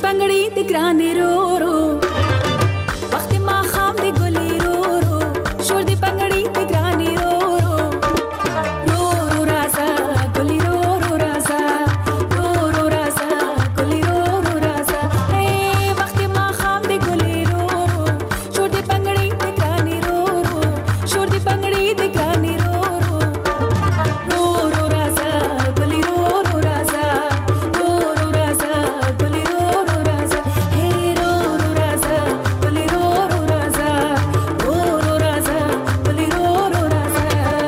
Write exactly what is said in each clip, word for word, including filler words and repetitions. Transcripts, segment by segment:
بنگړي د ګرانې رو رو وخت ما خام د ګلې رو رو شور د بنگړي د ګرانې رو رو رو رو رازا ګلې رو رو رازا رو رو رازا ګلې رو رو رازا اے وخت ما خام د ګلې رو رو شور د بنگړي د ګرانې رو رو شور د بنگړي د ګرانې رو رو رو رو رازا ګلې رو رو رازا رو رو رازا ګلې رو رو رازا اے رو رو رازا ګلې رو رو رازا رو رو رازا ګلې رو رو رازا.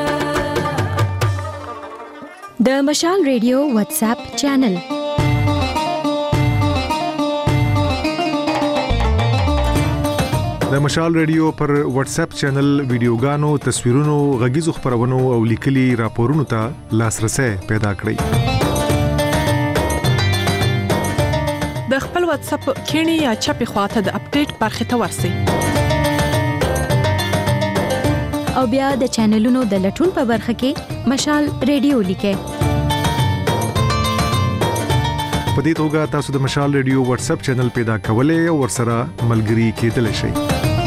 د مشال ریډیو واتس اپ چینل د مشال ریډیو پر واتس اپ چینل ویډیوګانو، تصویرونو، غږیزو خبرونو او لیکلي راپورونو ته لاسرسي پیدا کړئ. د خپل واتس اپ کینی یا چپی خواته د اپډیټ برخه ته ورسئ او بیا د چینلونو د لټون په برخه کې مشال ریډیو لیکئ. په دې توګه تاسو د مشال ریډیو واتس اپ چینل پیدا کولای او ورسره ملګري کېدلی شئ.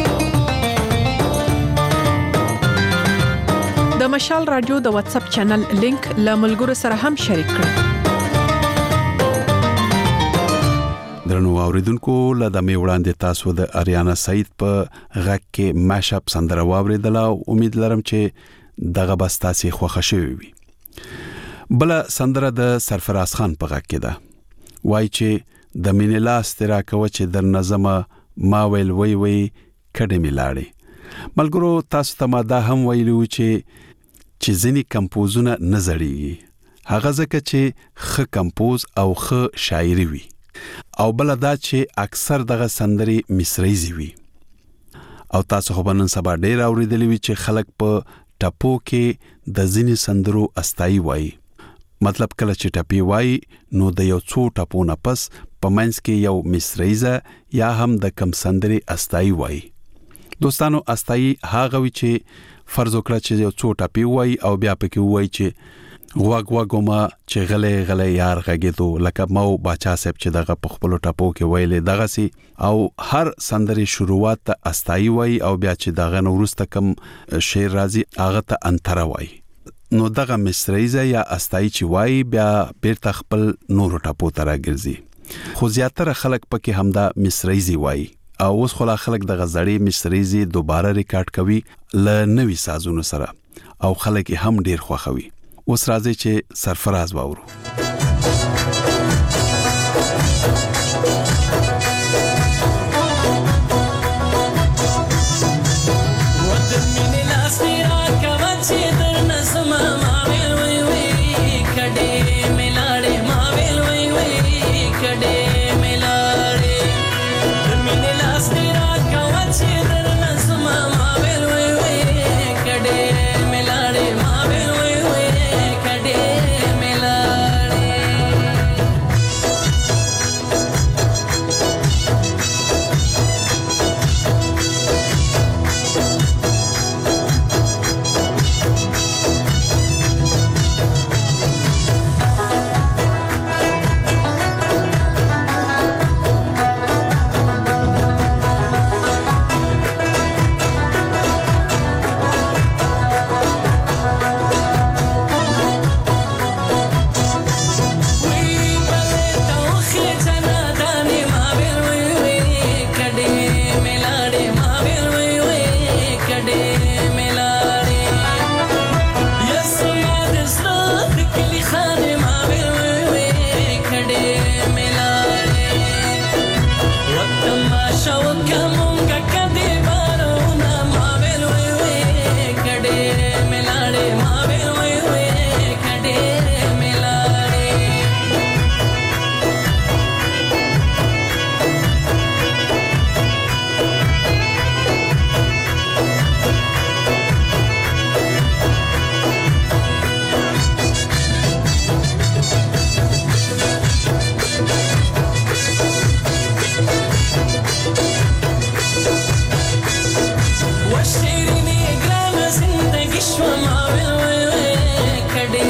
د مشال رادیو د واتس اپ چینل لینک له ملګرو سره هم شریک کړئ. درنو اوریدونکو لدمه وړاندې تاسو د اریانا سعید په غږ کې ماش اپ سندره واوریدل او امید لرم چې دغه بس تاسو خوښ شوي وي. بل سندره د سرفراز خان په غږ کې ده. وای چې د مینې لاس ترا کوي چې در نظم ما ویل وی وی کډه میلاړي. ملګرو تاسو ته ما دا هم ویلو چې چې ځینی کمپوزونه نه زړیږي، هغه ځکه چې خ کمپوز او خ شاعري وي، او بل دا چې اکثر دغه سندري مصریزي وي. او تاسو خو نن سبا ډیر اوریدلی وي چې خلک په ټپو کې د ځینی سندرو استای وایي. مطلب کله چې ټپی وای نو د یو څو ټپو نه پس په منځ کې یو مصریزه یا هم د کم سندري استای وای. دوستانو استای هغه وی چې فرض وکړه چې یو څو ټپی وای او بیا پکې وای چې غواګ واګوما چې غلې غلې یار غږیدو لکه مو باچا صاحب چې دغه په خپل ټپو کې ویلې دغه سي او هر سندري شروعات ته استای وای او بیا چې دغه نورسته کم شعر راځي هغه ته انتر وای. نو دغه مصریزه یا استای چې وای بیا بیرته خپل نور ټپو ته راګرځي. خو زیاتره خلک پکې همدا مصریزي وای او اوس خلا خلک د غزړې مصریزي دوباره ریکارډ کوي ل نوې سازونو سره او خلک هم ډیر خوښوي. اوس راځي چې سرفراز واورو.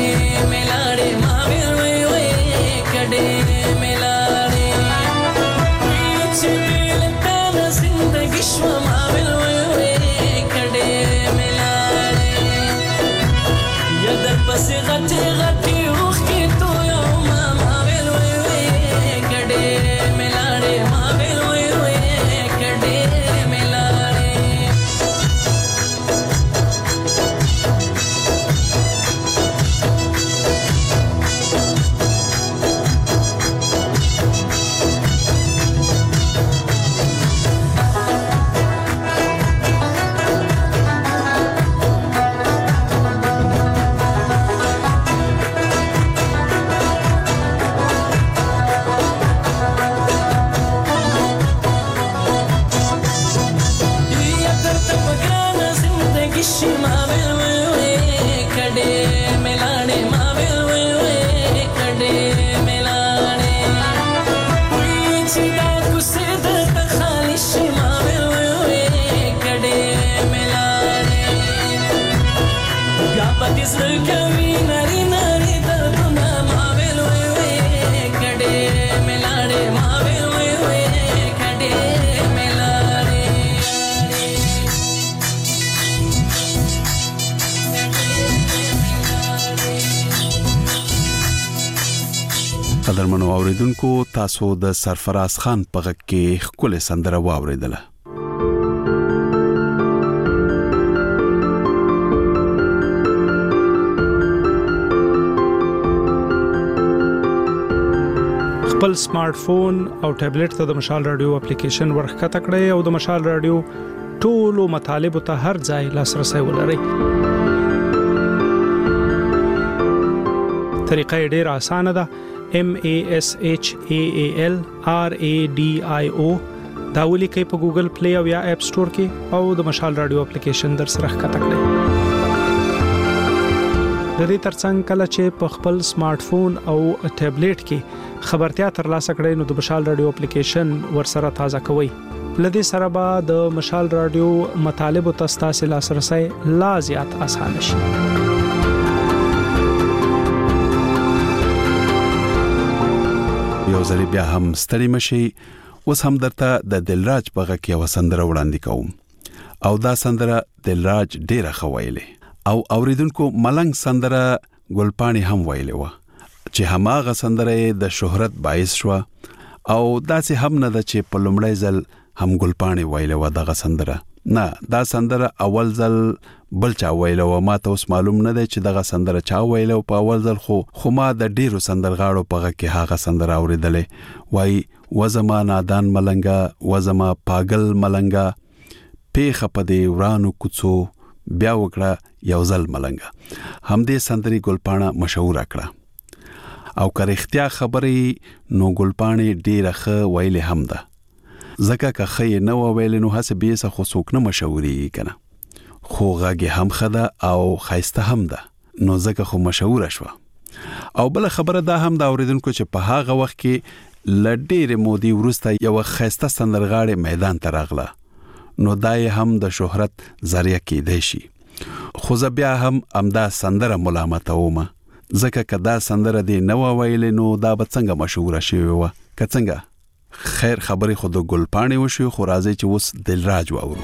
मिलाड़े سکوي نری نری دردونه ما ویل وی وی کډې ملاړې ما ویل وی وی کډې ملاړې قدرمنو اوریدونکو تاسو د سرفراز خان په غږ کې ښکلې سندره واوریدله. خپل سمارټ فون او ټابلیټ ته د مشال رادیو اپلیکیشن ورخکته کړئ او د مشال رادیو ټولو مطالبه ته هر ځای لاسرسي ولرئ. طریقه ډیره اسانه ده. M A S H A A L R A D I O دا ولیکئ په ګوګل پلی او یا اپ سٹور کې او د مشال رادیو اپلیکیشن در سره ښکته کړئ. د دې ترڅنګ کله چې په خپل سمارټ فون او ټابلیټ کې خبرتیا ترلاسه کړئ نو د مشال رادیو اپلیکیشن ورسره تازه کوئ. لدې سره به د مشال رادیو مطالب او تاسو لاسرسي لا زیات اسانه شي. یو ځل بیا هم ستړي مشي. اوس هم درته د دلراج په غږ کې یو سندره وړاندې کوم او دا سندره دلراج ډیره خوایله او اوریدونکو ملنګ سندره ګلپانی هم ویلې و چې هماغه سندره د شهرت باعث شو او داسې هم نه ده چې په لومړی ځل هم ګلپانی ویلې و دغه سندره. نه، دا سندره اول ځل بل چا ویلې و. ما ته اوس معلوم نه دی چې دغه سندره چا ویلې و په اول ځل، خو خو ما د ډیرو سندرغاړو په غږ کې هغه سندره اوریدلې. وای وزما نادان ملنګا وزما پاگل ملنګا پیخه په دی ورانو کوڅو بیا وکړه یو ځل ملنګا. هم دې سندري ګلپاڼه مشهور کړه او که رښتیا خبرې نو ګلپاڼه ډیره ښه ویلې هم ده. زکه که خې نه ویلې نو هڅه به څه خو څوک نه مشهوري کنه، خو غږی هم خده او خایسته هم ده نو زکه خو مشهور شوه. او بل خبره ده هم دا اوریدونکو چې په هغه وخت کې لډېر مودي ورسته یو خایسته سندرغاړي میدان ته راغله نو دای هم د شهرت ذریعہ کېدای شي. خو بیا هم امدا سندره ملامت اومه زکه کدا سندره دی نو ویلې نو دا به څنګه مشهور شي و که څنګه. خیر خبرې خود ګلپانی وشو خو راځي چې اوس دلراج واورو.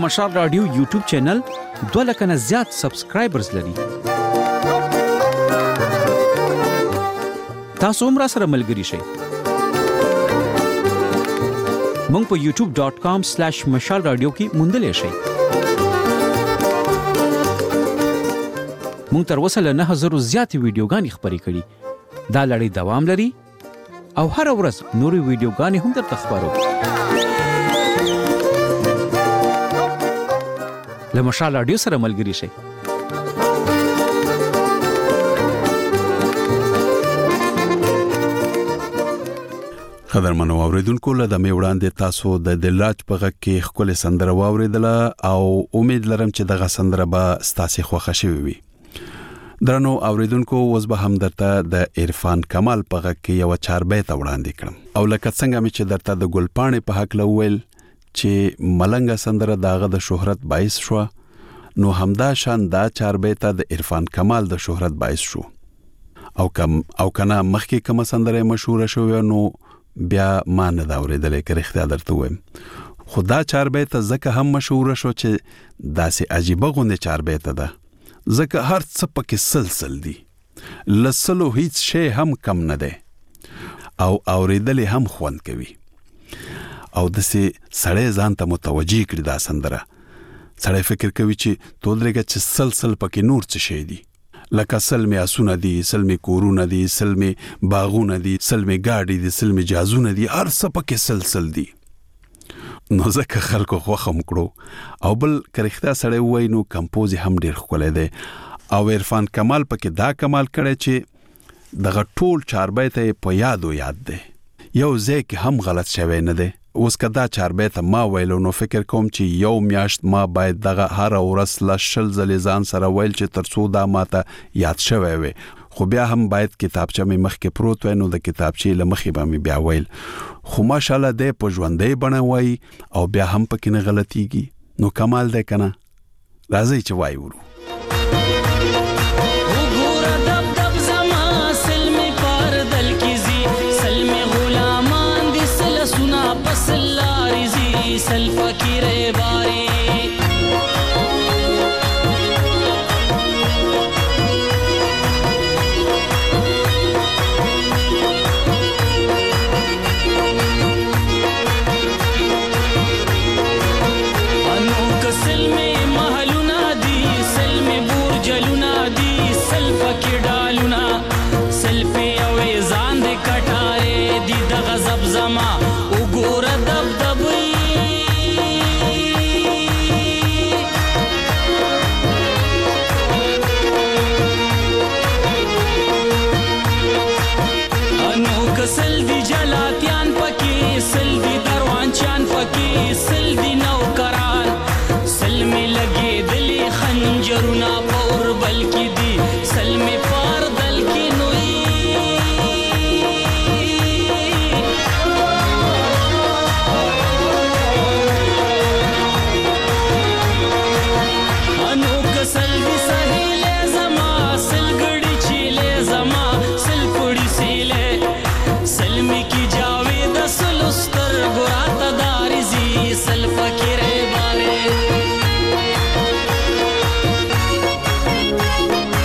مشال رادیو یوټیوب چینل دوه لک نه زیات سبسکرایبرز لري. تاسو هم را سره ملګري شئ. مونږ په یوټیوب ډاٹ کام سلیش مشال رادیو کې موندلې شئ. مونږ تر اوسه له نه هزارو زیاتې ویډیوګانې خپرې کړي. دا لړۍ دوام لري او هر ورځ نورې ویډیوګانې هم درته خپرو. له مشال رادیو سره ملګري شئ. قدرمنو اوریدونکو له دمه وړاندې تاسو د دلراج په غږ کې خپل سندره واوریدله او امید لرم چې دغه سندره به ستاسو خوښه شوي وي. درنو اوریدونکو اوس به هم درته د عرفان کمال په غږ کې یو چاربیت وړاندې کړم او لکه څنګه مې چې درته د ګلپاڼې په حق لویل چې ملنګ سندره داغه د شهرت باعث شو، نو همدا شان دا چاربیت د عرفان کمال د شهرت باعث شو. او کم او کنه مخکې کوم سندره مشهور شوه نو بیا ما نه دا اوریدلې که رښتیا درته وایم. خدا چاربیت زکه هم مشهور شو چې داسې عجیبه غونډه چاربیت ده، زکه هر څه پکې سلسل دي، لسلو هیڅ شی هم کم نه ده او اوریدلې هم خوند کوي. او دسه سړی ځان ته متوجي کړی دا سندره. سړی فکر کوي چې تودرګه چې سلسل پکې نور څه شي دي، لکه سلمی اسونه دي، سلمی کورونه دي، سلمی باغونه دي، سلمی گاډي دي، سلمی جازونه دي، هر څه پکې سلسل دي. نو ځکه خلکو خوښه مکړو او بل کرخته سړی وای نو کمپوز هم ډیر ښکلی دی. او عرفان کمال پکې دا کمال کړی چې دغه ټول چاربیت په یادو یاد دی، یو ځای کې هم غلط شوی نه دی. اوس که دا چاربیت ما ویلو نو فکر کوم چې یو میاشت ما باید دغه هر ورځ له شل ځلې ځان سره ویل چې تر څو دا ماته یاد شوی وي. خو بیا هم باید کتابچه مې مخکې پروت وای نو د کتابچې له مخې به مې بیا ویل. خو ماشاءالله دی په ژوندۍ بڼه وایي او بیا هم پکې نه غلطیږي، نو کمال دی که نه. راځئ چې وایي ورو. سل فقیر باری انو کسل میں محلونا دی، سل میں بورجلونا دی، سل فقیر ڈالونا، سل پہ اوے زان دے کٹارے دی دا غضب زما اگور دب دبی سل دی جلاتیان پکی، سل دی دروانچان پکی، سل دی نوکران، سل میں لگے دلی خنجرونا پور بلکی دی، سل میں پار دل کی نوئی انو کسل دی سہیلے زما، سل گڑی چیلے زما، سل پڑی سیلے سلمی کی جاوید سلستر گرات دارزی سل فقیر بارے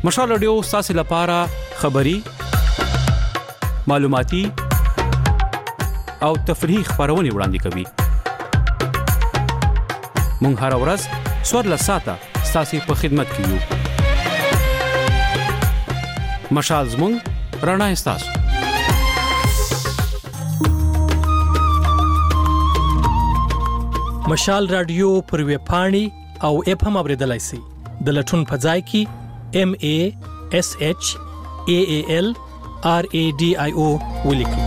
مشال رادیو ستاسو لپاره خبري معلوماتي او تفریحي خبرونه وړاندې کوي. مونږ هر ورځ څوارلس ساعته ستاسو په خدمت کې یو. مشال زموږ رڼا ستاسو. مشال رادیو پر ویب پاڼې او اپ هم اوریدلای شئ. د لټون په ځای کې M A S H A A L R A D I O ولیکئ.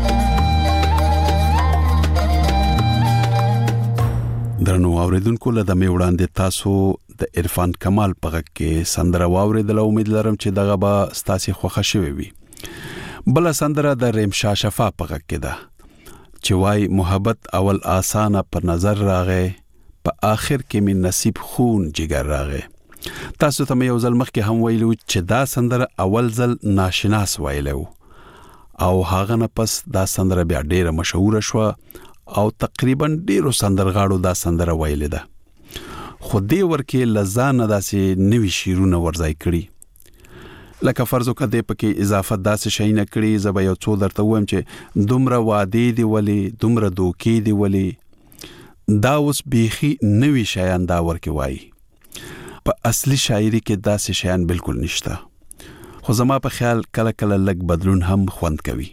درنو اوریدونکو له دمه وړاندې تاسو د عرفان کمال په غږ کې سندره واوریدله. امید لرم چې دغه به ستاسو خوښه شوي وي. بل سندره د ریمشا شفا په غږ کې ده چې وای محبت اول آسانه پر نظر راغې په آخر کې می نصیب خون جګر راغې. تاسو ته یو ځل مخکې هم ویلو چې دا سندره اول ځل ناشناس ویلو او هغه نه پس دا سندره بیا ډیره مشهور شوه او تقریبا ډیرو سندرغاړو دا سندره ویلې ده. خو دې ورکه لزانه داسې نوي شیرونه ورځای کړي. لکه فرض وکړه دې پکې اضافه داسې شي نه کړي. زبا یو څو درته وایم چې دومره وادي دی ولی دومره دوکې دی ولی دا اوس بیخي نوي شیان دا ورکه وایي. په اصلي شاعري کې داسې شیان بالکل نشته. خو زما په خیال کله کله لګ بدلون هم خوند کوي.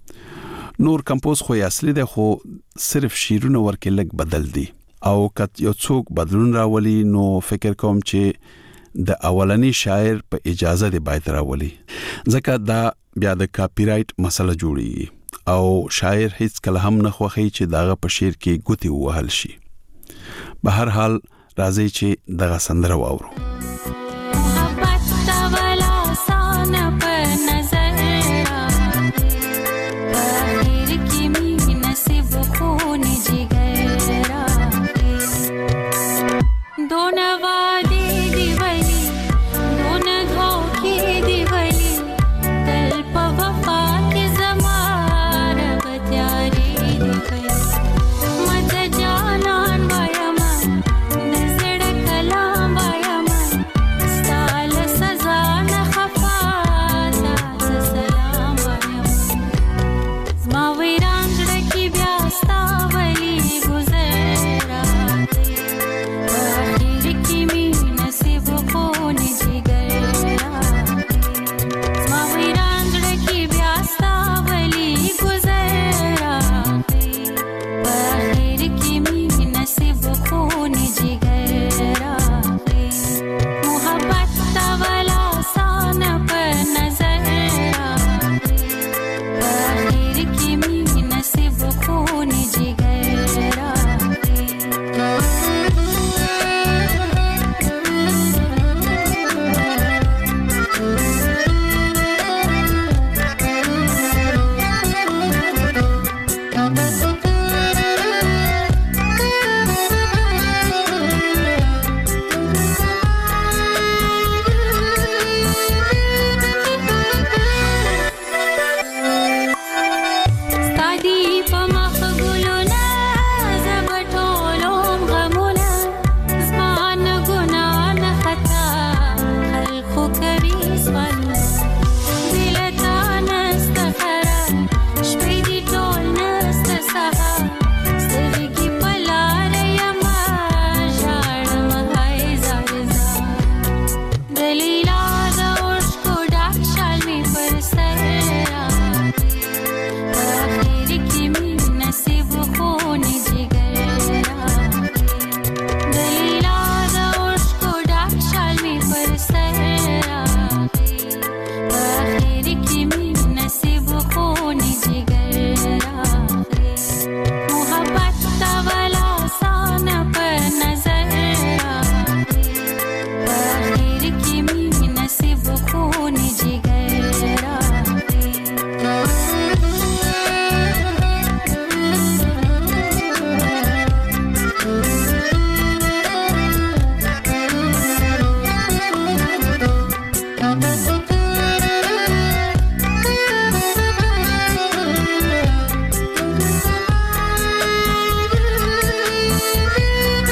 نور کمپوز خو اصلي ده خو صرف شیرونه ورکه لګ بدل دي او کت یو څوک بدلون راولي نو فکر کوم چې د اولنی شاعر په اجازه دی باید راولي. ځکه دا بیا د کاپی رائټ مسله جوړي او شاعر هیڅ کله هم نه خوخي چې داغه په شعر کې ګوتی وهل شي. به هر حال راځي چې دغه سندره واورو.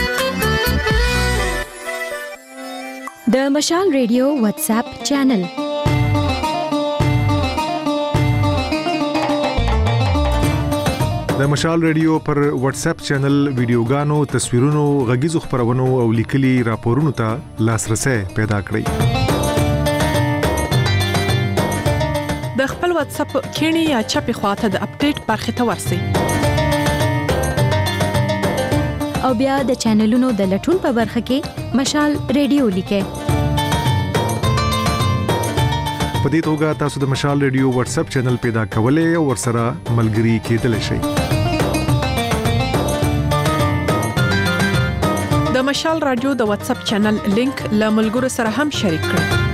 د مشال ریډیو واتس اپ چینل د مشال ریډیو پر واتس اپ چینل ویډیوګانو تصویرونو غږیزو خبرونو او لیکلي راپورونو ته لاسرسي پیدا کړئ د خپل واتس اپ کینی یا چپی خواته د اپډیټ برخه ته ورسی او بیا د چینلونو د لټون په برخه کې مشال ریډیو لیکه په دې توګه تاسو د مشال ریډیو واتس اپ چینل پیدا کولای او ورسره ملګري کېدلی شئ د مشال رادیو د واتس اپ چینل لینک له ملګرو سره هم شریک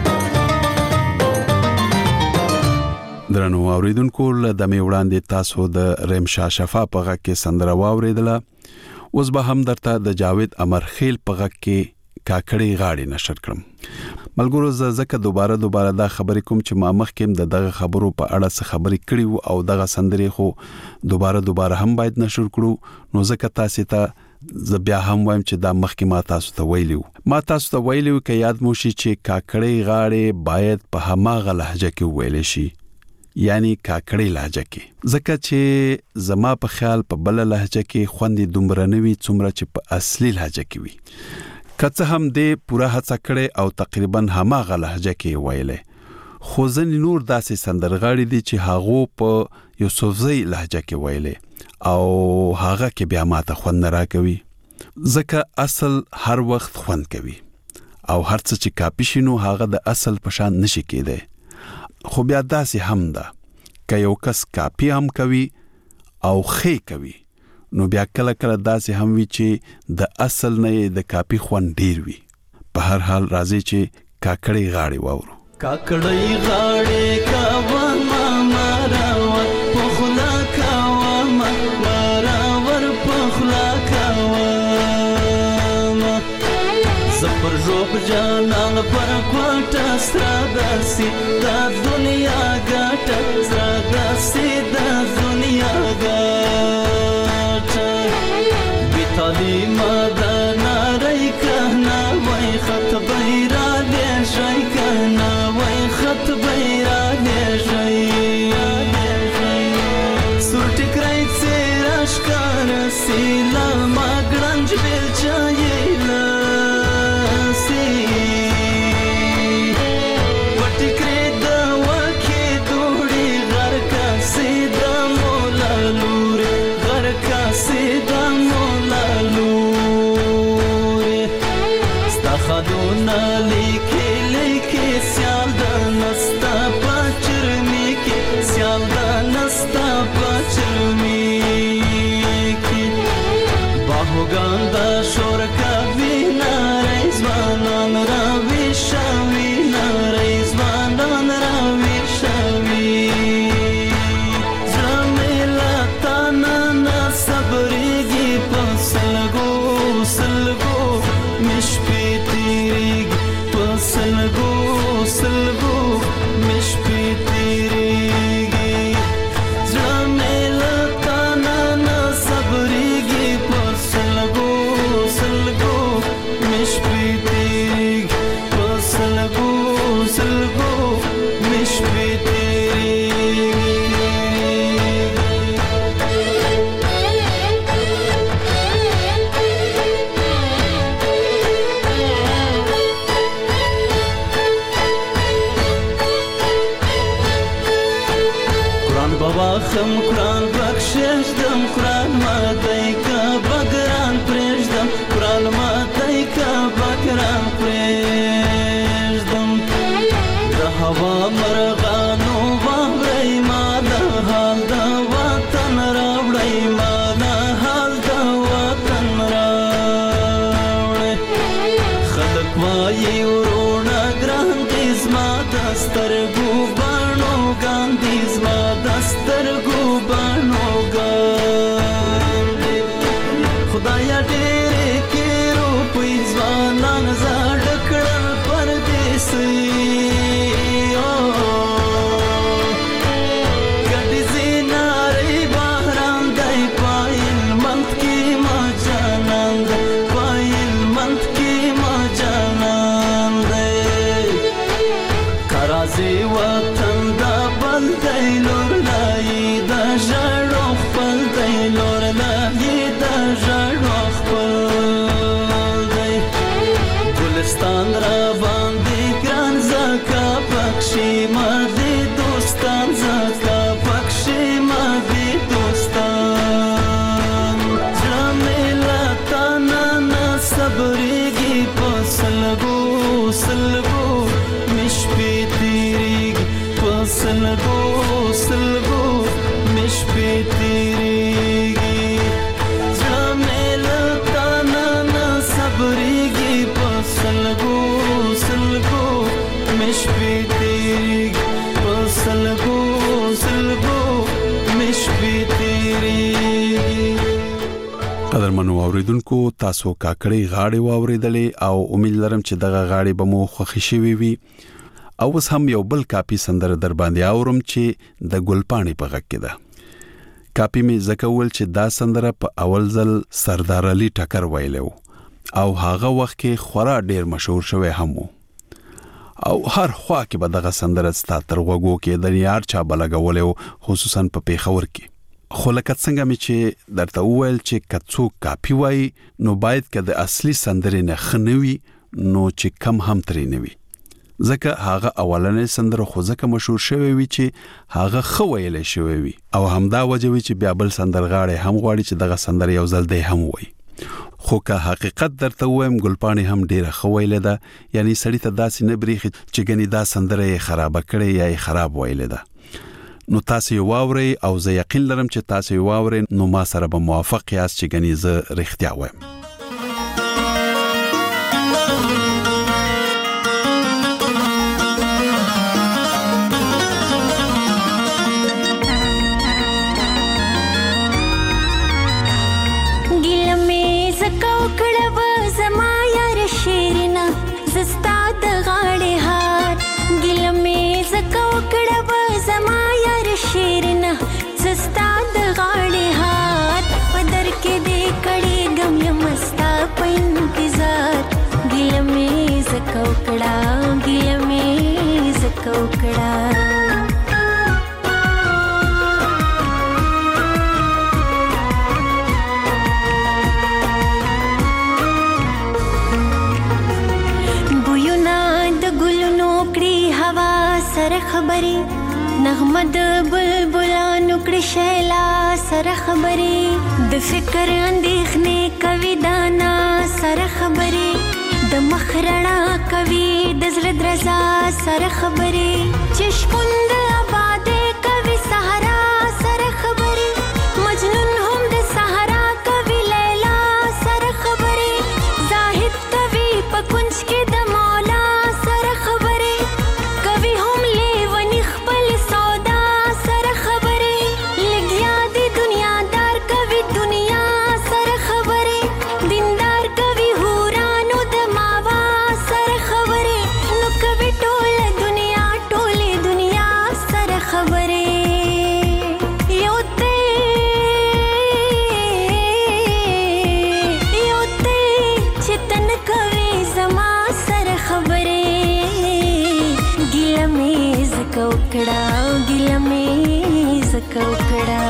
کړئ درنو اوریدونکو د می وړاندې تاسو د رمشا شفا په غږ کې سندره واوریدله اوس به هم درته د جاوید امرخیل په غږ کې کاکړی غاړي نشر کړم ملګرو زکه دوباره دوباره دا خبرې کوم چې ما مخکې د دغه خبرو په اړه څه خبرې کړې او دغه سندرې خو دوباره دوباره هم باید نشر کړو نو زکه تاسو ته ز بیا هم وایم چې دا مخکې ما تاسو ته ویلو ما تاسو ته ویلو کې یاد مو شي چې کاکړی غاړي باید په هماغه لهجه کې ویل شي یعنی کاکړی لهجه کې ځکه چې زما په خیال په بل لهجه کې خوندې دومره نوي څومره چې په اصلي لهجه کې وي کڅه هم دې پوره هڅه کړې او تقریبا هماغه لهجه کې ویلې خو ځنې نور داسې سندرغاړي دي چې هغه په یوسفزۍ لهجه کې ویلې او هغه کې بیا ماته خوند راکوي ځکه اصل هر وخت خوند کوي او هر څه چې کاپی شینو هغه د اصل په شان نشي کېده خو بیا داسې هم ده که یو کس کاپی هم کوي او خې کوي نو بیا کله کله داسې هم وي چې د اصل نه د کاپی خوند ډیر وي په هر حال راځي چې کاکړی غاړي واورو کاکړی غاړي کاوه ماما راوه پخلا کاوه ماما راور پخلا کاوه زپر جوب جانان پر کوټه ستراداسي دا دنیا ګټه ستراداسي دا دنیا ګټه بیتالی مدنا رای کهنا وای خط بیرا دې شای کهنا وای خط بیرا دې شای سور ټکرای سراش کار سیلا ما ګړنج بیل چایلا سی پټکرې دا وکه دوړي غر کا سیدا مولا لور غر کا سیدا مولا لور ستا خدونه لیکي لیکي سیال د نستا پچرمي کې سیال د نستا پچرمي کې باهوګان دا شور کا وینا رضوانان را وشوي نا رضوانان را وشوي زميلا تانا نا صبريږي پسلګو سلګو مش پېتيږي پسلګو سلګو مش پېتيږي زميلا تانا نا صبريږي پسلګو سلګو مش پېتيږي پسلګو سلګو مش پېتيږي قرآن بابا خم قرآن بخشش دم قرآن مادای کا بگران پرېږدم قرآن مادای کا بگران پرېږدم د هوا مرغانو واورئ ما د حال د وطن راوړئ ما د حال د وطن راوړئ خلک وایي ورونه ګران دي زما د سترګو باڼو ګاندي زما د سترګو باڼو ګاندي خدایا ډېرې کې روپۍ ځوانان زاړه کړل پردیسي ګډې زینارې بهران دی پایل منت کې ما جانان دی پایل منت کې ما جانان دی کرازي وطن دا بل دی لور لای دا ژړو خپل دی سلګو مش پېتېږي په سلګو سلګو مش پېتېږي زړه مې له تا نه نه صبرېږي په سلګو سلګو مش پېتېږي په سلګو سلګو مش پېتېږي. قدرمنو اوریدونکو تاسو کاکړی غاړې واوریدلې او امید لرم چې دغه غاړې به مو خوښی شوي وي. او اوس هم یو بل کاپی سندره در باندې اورم چې د ګلپاڼې په غږ کې ده. کاپی می زکول چې دا سندره په اول ځل سردار علي ټکر ویلو او هغه وخت کې خورا ډیر مشهور شوی هم وو او هر خوا کې به دغه سندره ستا تر غوږو کې د یار چا بلګولې خصوصا په پیښور کې. خو لکه څنګه می چې درته وویل چې کڅو کاپی وای نو باید که د اصلي سندرې نه خنوي نو چې کم هم ترې نه وي ځکه هغه اولنې سندره خو ځکه مشهور شوی وي چې هغه خو ویلې شوی وي او همدا وجه وي چې بیا بل سندرغاړي هم غواړي چې دغه سندره یو ځل دی هم وي. خو که حقیقت درته وایم ګلپاڼې هم ډیره خو ویلې ده یعنی سړی ته داسې نه بریخي چې ګنې دا سندره یې خراب کړي یا یې خراب ویلې ده. نو تاسو یې واورئ او زه یقین لرم چې تاسو یې واورئ نو ما سره به موافق یاست چې ګنې زه رښتیا وایم. کوکڑا گیا میں ز کوکڑا بوینا د ګلونو کړي هوا سره خبري نغمه د بلبلانو کړي شیلا سره خبري د فکر اندېښنې کوي دانا سره خبري د مخرنا کوي د زړه درزا سره خبري چشموند آبادې کوي صحرا سره خبري مجنون هم د صحرا کوي لیلا سره خبري زاهد کوي په کنج کې د مولا سره خبري کوي هم لیونی خپل سودا سره خبري لګیا دی دنیا دار کوي دنیا سره خبري دیندار کوي هورانو د ماوا سره خبري نو کوي ټول دنیا ټولې دنیا سره خبري یو ته یو ته چې تن کوي زما سره خبري ګیله مې ز کوکړه ګیله مې ز کوکړه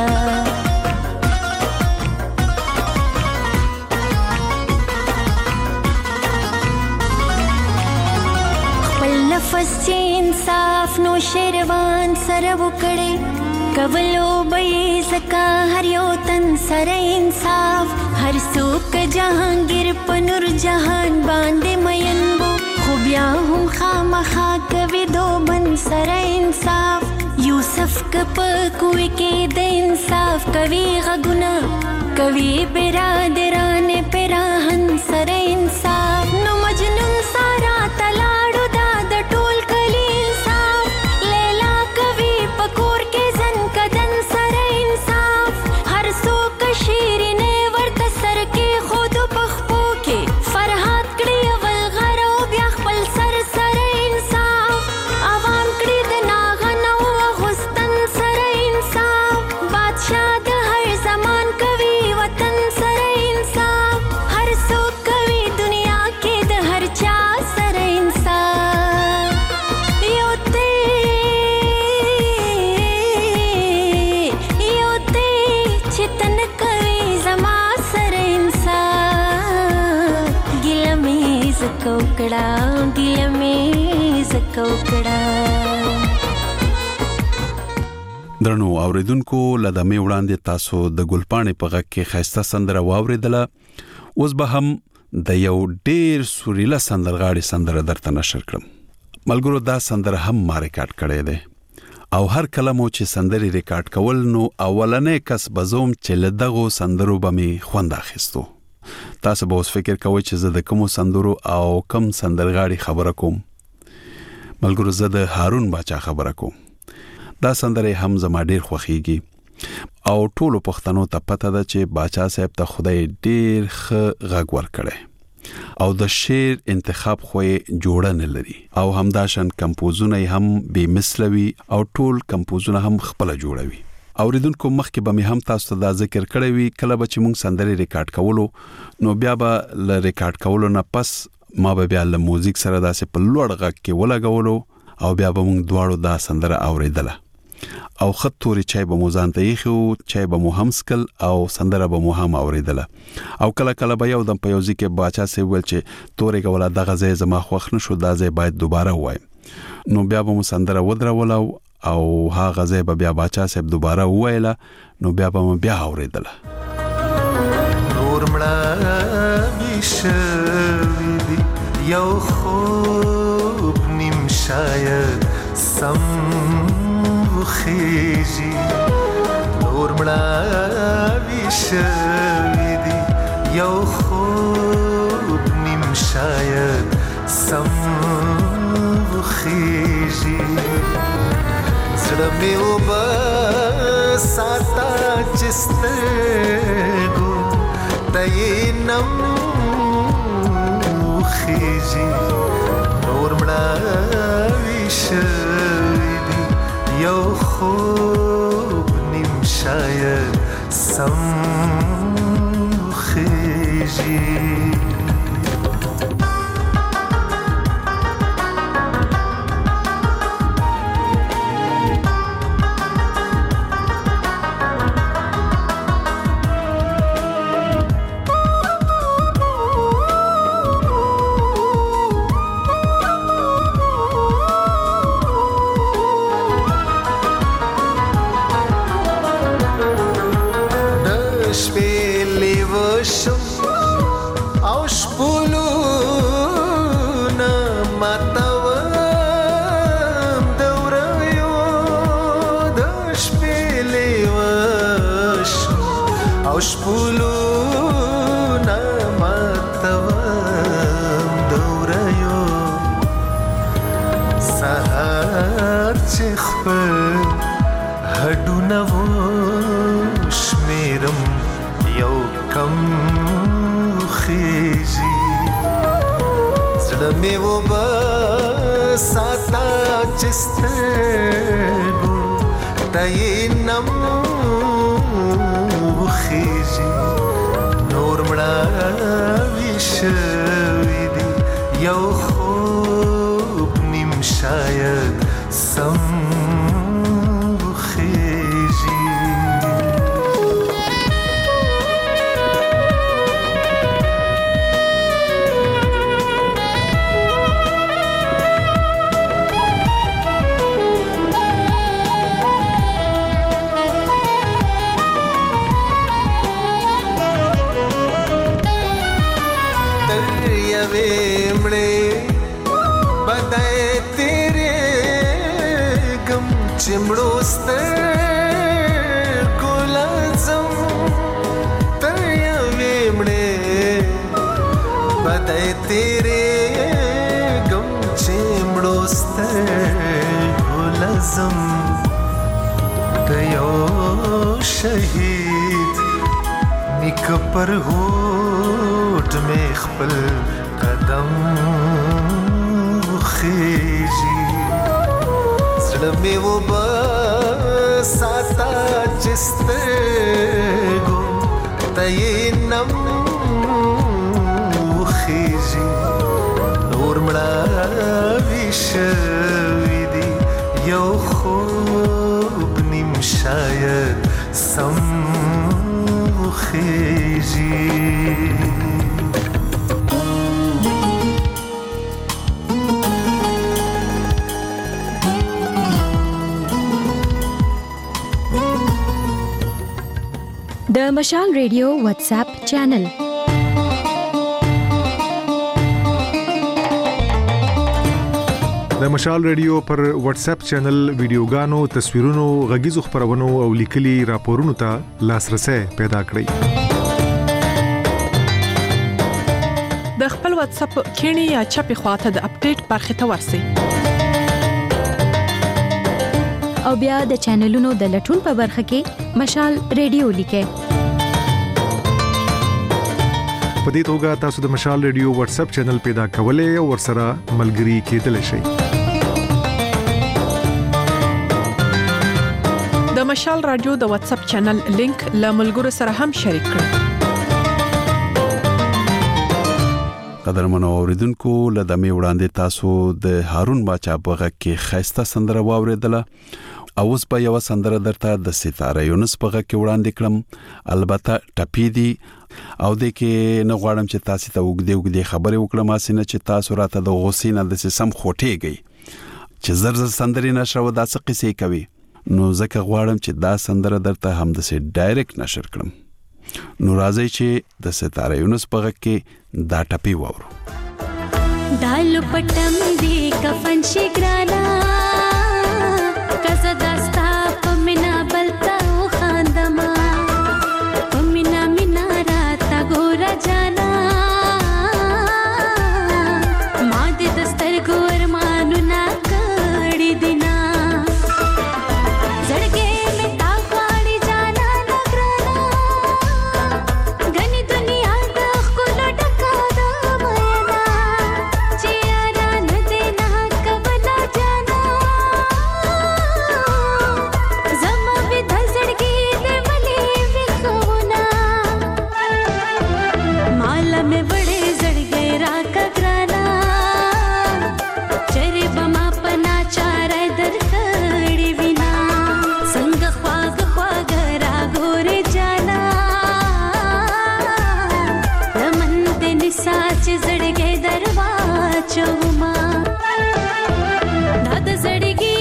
نفس چې انصاف نو شیروان سره وکړي کولو به زکا هر یو تن سره انصاف هر څوک جهانگیر په نور جهان باندې مین وو خو بیا هم خامخا کوي دو بن سره انصاف یوسف کپ کوی کې د انصاف کوي غګنا کوي برادران پراهن سره انصاف نو مجنون سارا تلاړو دا د ټول کلی انصاف لیلا کوي پکور کې زن کدن سره انصاف هر څوک شیرینه ورته سر کې خود پخپو کې فرحات کړي اول غرو بیا خپل سر سره انصاف عوام کړي د ناغنو غستن سره انصاف بادشاہ د هر زمان کوي وطن سره انصاف هر څوک کوي دنیا کې د هر چا سره انصاف یو ته یو ته چې تن کوي زما سره انصاف ګیله مې ز کوکړه ګیله مې ز کوکړه. درنو اوریدونکو لدمه وړاندې تاسو د ګلپاڼې په غږ کې خسته سندره واوریدله. اوس به هم د یو ډیر سوریلا سندرغاړي سندره درته نشر کړم. ملګرو دا سندره هم ما ریکارډ کړې ده او هر کله مو چې سندري ریکارډ کول نو اولنې کس بزوم چې لدغه سندرو به می خوند اخیستو. تاسو به اوس فکر کوئ چې زه د کوم سندرو او کم سندرغاړي خبره کوم. ملګرو زه د هارون باچا خبره کوم. دا سندره هم زما ډیر خوښیږي او ټولو پښتنو ته پته ده چې باچا صاحب ته خدای ډیر ښه غږ ورکړي او د شعر انتخاب خو یې جوړه نه لري او همداشن کمپوزونه هم بے مثلوي او ټول کمپوزونه هم خپل جوړوي. اوریدونکو مخکې به مې هم تاسو ته دا ذکر کړی وي کله به چې موږ سندري ریکارډ کولو نو بیا به ل ریکارډ کولو نه پس ما به بیا له موزیک سره داسې په لوړ غږ کې ولګولو او بیا به موږ دواړو دا سندره اوریدله او خط توري چای به مو ځان ته یخو چای به مو هم سکل او سندره به مو هم اوریدله او کله کله به یو دم په یو ځکه باچا سي ول چې توري کوله دغه ځای زما خوښ نشو دا ځای باید دوباره وایم نو بیا به مو سندره ودرول او هغه ځای به بیا باچا صاحب دوباره وایله نو بیا به مو بیا اوریدله. نور مړه بشوي یو خوب نیم شاید سم خیجی نور مړه بشوي دی یو خوب نیم شاید سم خیجی زړه مې وبه ساته چې سترګو ته یې نم خیجي نور مړه شوي دي یو خوب نیم شاید سم خیجي پر هوټ می خپل قدم خيږي زړه می وبا ساته چستګو تینم خيږي نور مړه وشوي دي یو خوب نیم شاید سم خيږي د مشال ریډیو واتس اپ چینل د مشال ریډیو پر واتس اپ چینل ویډیوګانو تصویرونو غږیزو خبرونو او لیکلي راپورونو ته لاسرسي پیدا کړئ د خپل واتس اپ کینی یا چپی خواته د اپډیټ برخه ته ورسی او بیا د چینلونو د لټون په برخه کې مشال ریډیو لیکه په دې توګه تاسو د مشال ریډیو واتس اپ چینل پیدا کولای او ورسره ملګري کېدلی شئ د مشال رادیو د واتس اپ چینل لینک له ملګرو سره هم شریک کړئ قدرمنو اوریدونکو لدمه وړاندې تاسو د هارون باچا بغه کې خيسته سندره واوریدله او اوس په یو سندره درته د ستاره یونس بغه کې وړاندې کړم البته ټپی دی او د کې نه غواړم چې تاسو ته وګدې وګدې خبرې وکړم اسنه چې تاسو راته د غوسینه د سم خوټېږي چې زرز سندري نشو داسې قصې کوي نو ځکه غواړم چې دا سندره درته هم د سي ډایرکټ نشر کړم نو راځي چې د ستاره یونس بغه کې دا ټپی وورو دالو پټم دی کفن شګرانا کزه داستا پمنا بلتا خاندما پمنا مینا راتا ګور جانا ما دې دستر ګور مانو نا کړي دینا زړګې مې تا غواړي جانا نګرانا غني دنیا د خپل ډکا د مینا چې یارا نه دینا کبلا جانا زما به د زړګې دې ولې وښونا مال مې وړې زړګې را کګرانا چرې بما پنا چار در کړې وینا څنګه خواږ خواږ را ګورې جانا رمن دې نسا چې زړګې دروا چوما داد زړګې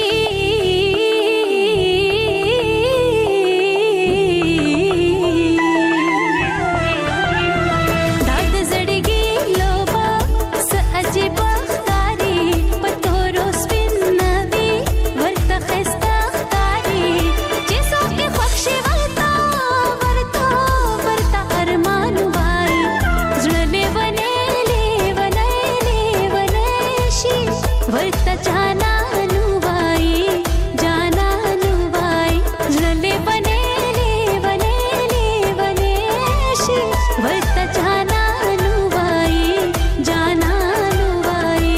داد زړګې لوبا س عجیب ښکاری پتورو سپین نوي ورته خسته ښکاری چې څوک خوښ شي ورته ورته ورته ارمان وای زړه لیونی لیونی لیونی شي ورته جانانو وای جانانو وای زړه لیونی لیونی لیونی شي ورته جانانو وای جانانو وای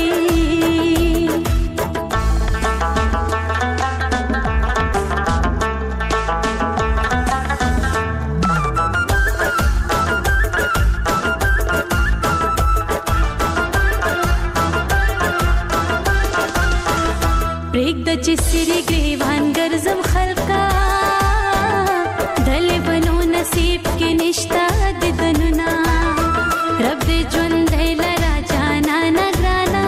پرېږده چې سری ګریوان ګرځم خلقا دلې بنو نصیب کې نشتا د دننا رب دې ژوند دی لرا جانا نګرانا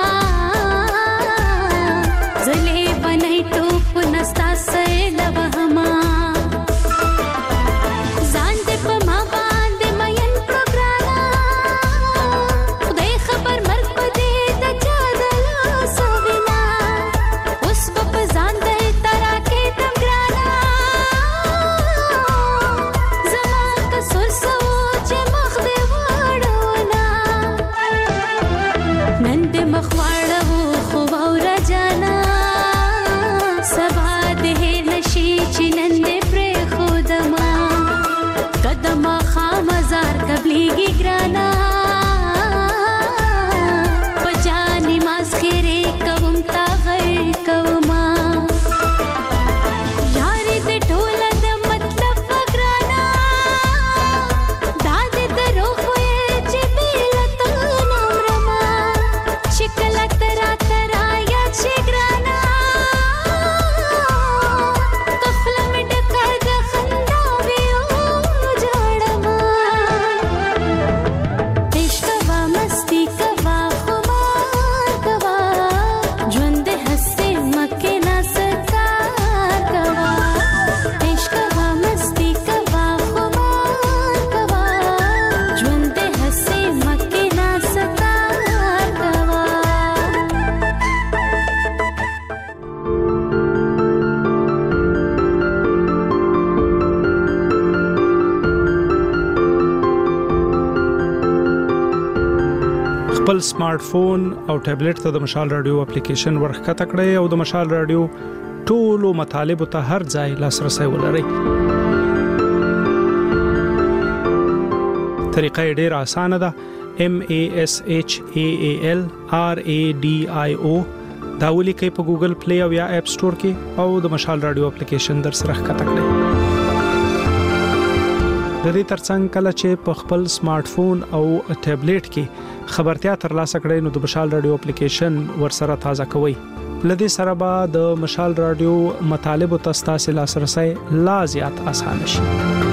زلې بنای ټوپ نستا سیل وهما ځان دې په ما باندې مین پروګرانا خدای خبر مرګ په دې د چا د لاس وینا اوس په ځان خپل سمارټ فون او ټابلیټ ته د مشال رادیو اپلیکیشن ورخکته کړئ او د مشال رادیو ټولو مطالبه ته هر ځای لاسرسي ولرئ. طریقه ډیره اسانه ده. M A S H A A L R A D I O دا ولیکئ په ګوګل پلی او یا اپ سٹور کې او د مشال رادیو اپلیکیشن در سره ښکته کړئ. د دې ترڅنګ کله چې په خپل سمارټ فون او ټابلیټ کې خبرتیا ترلاسه کړئ نو د مشال رادیو اپلیکیشن ورسره تازه کوئ. لدې سره به د مشال رادیو مطالب او تاسو لاسرسي لا زیات آسان شي.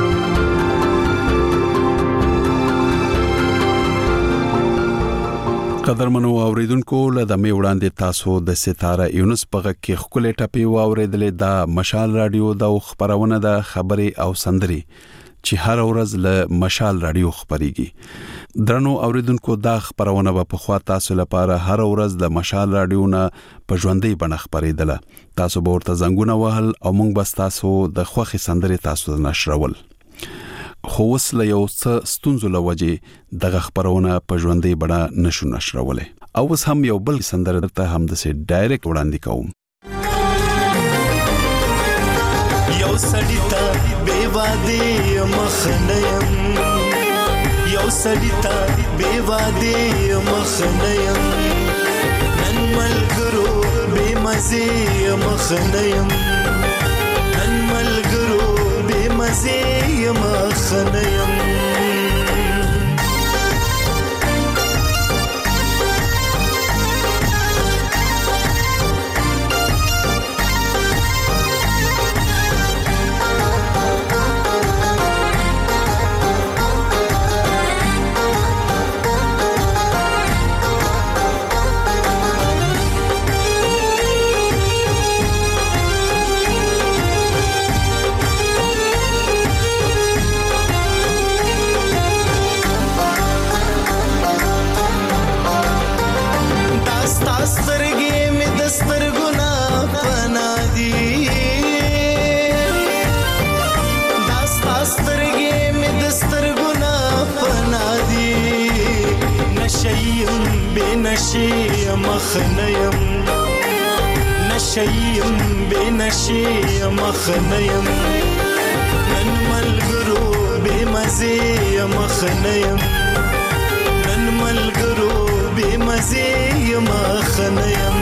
قدرمنو اوریدونکو له دمه وړاندې تاسو د ستاره یونس په کې خپل ټپی و اوریدلې د مشال رادیو د خبرونه د خبري او سندري چې هر ورځ له مشال رادیو خبريږي. درنو اوریدونکو دا خبرونه په خوا تاسو لپاره هر ورځ د مشال رادیو نه په ژوندۍ بڼه خبرېدله. تاسو به ورته زنګونه وهل او موږ بس تاسو د خوخي سندري تاسو نشرول. خو وسله یو څه ستونزو لوجه دغه خبرونه په ژوندۍ بڼه نشو نشرولې. او اوس هم یو بل سندره درته هم د سي ډایرکټ وړاندې کوم. یو سړیتا بے وادي مخنیم یو سړیتا بے وادي مخنیم نن ملګرو بے مزه مخنیم نن ملګرو بے مزه مخنیم مخنیم نشیم بے نشی مخنیم نن ملګرو بے مزه مخنیم نن ملګرو بے مزه مخنیم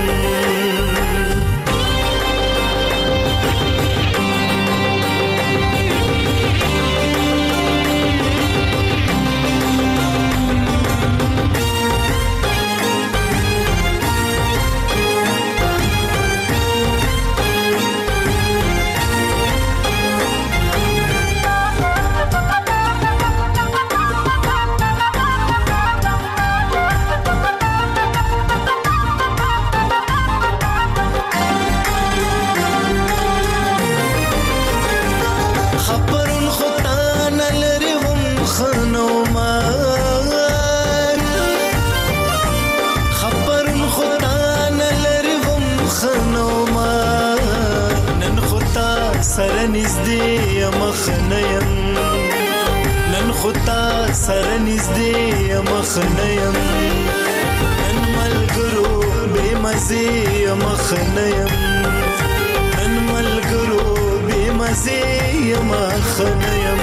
مخنیم نن خطا سره نږدې مخنیم نن ملګرو بے مزه مخنیم نن ملګرو بے مزه مخنیم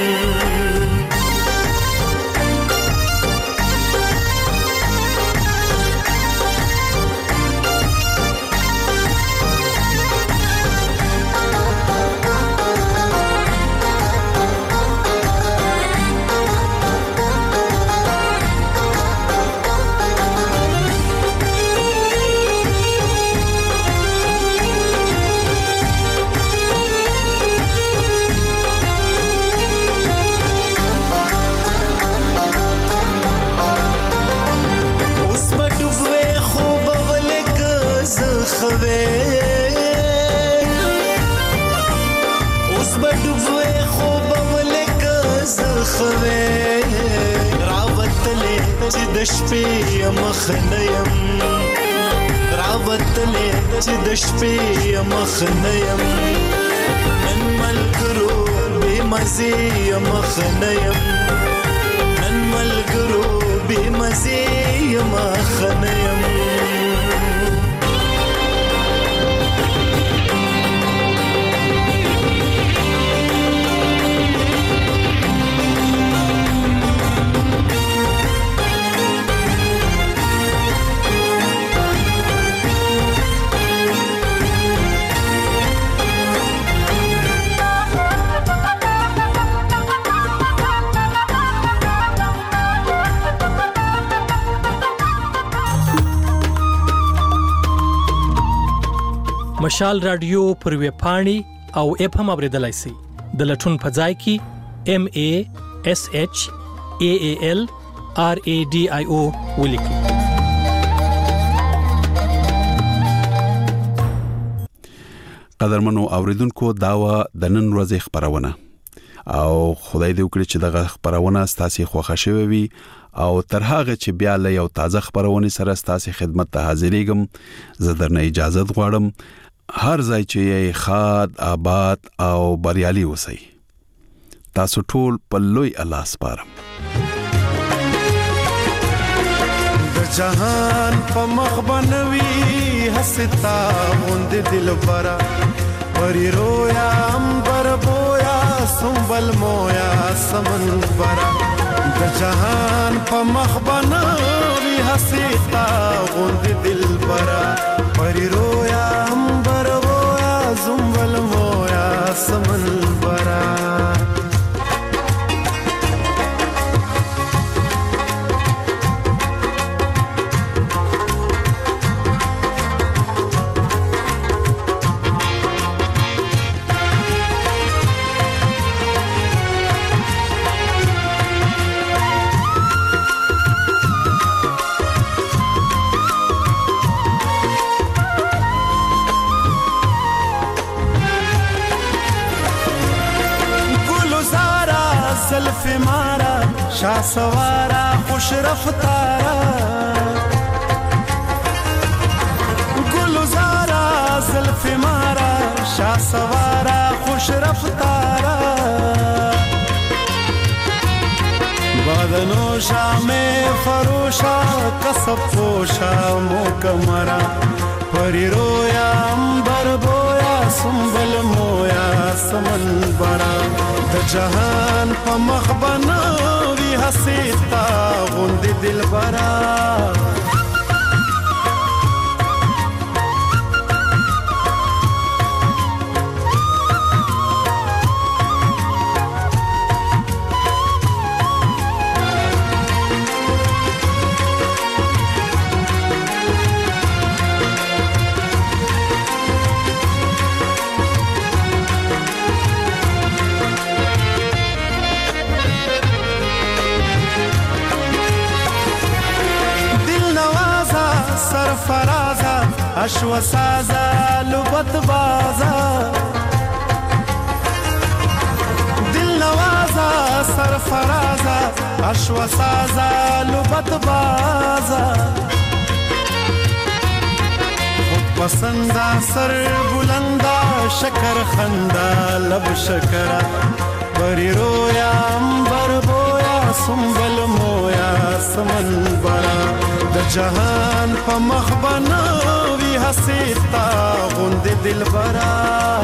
د شپې مخنیم راوتلې چې د شپې مخنیم نن ملګرو بے مزه مخنیم نن ملګرو بے مزه مشال رادیو پر ویب پاڼې او اپ هم اوریدلای شئ. د لټون په ځای کې ام ا اس اچ ا ا ال ار ا ډي آی او ولیکئ. قدرمنو اوریدونکو دا و د نن ورځې خبرونه او خدای دې وکړي چې دغه خبرونه ستاسو خوښه شوي وي او تر هغه چې بیا له یو تازه خبرونه سره ستاسو خدمت ته حاضرېږم زه درنه اجازه غواړم. هر ځای چې یې خاد آباد او بریالي اوسئ. تاسو ټول په لوی الله سپارم. د جهان په مخ بنوي حستا مونږ دل برا پری رویا امبر بویا سنبل مویا سمن برا د جهان په مخ بنوي حستا مونږ دل برا پری رویا امبر بویا سنبل مویا سمن برا. زلف مارا شاه سوارا خوش رفتارا گلزارا زلف مارا شاه سوارا خوش رفتارا بادنو شام فروشا کسب پوشا موکمرا پری رویا امبر بویا سنبل مویا سمن برا د جهان په مخ بنوي حسیتا غوند دل برا. فرازا اشو سازا لبت بازا دل نوازا سر فرازا اشو سازا لبت بازا خود پسندا سر بلندا شکر خندا لب شکرا بری رویا امبر بویا سنبل مویا سمن برا د جهان په مخ بنوي حسیتا غوند دل برا.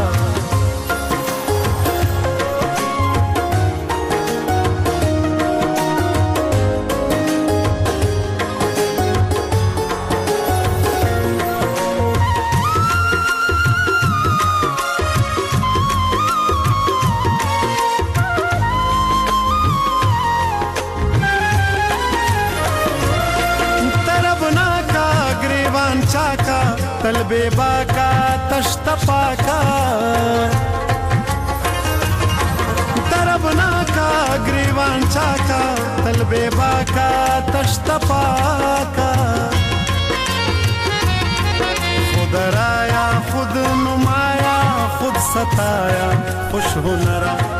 तलबे बाका तश्त पाका तरबना का ग्रीवान चाका तलबे बाका तश्त पाका खुद राया खुद नुमाया खुद सताया खुश हुनरा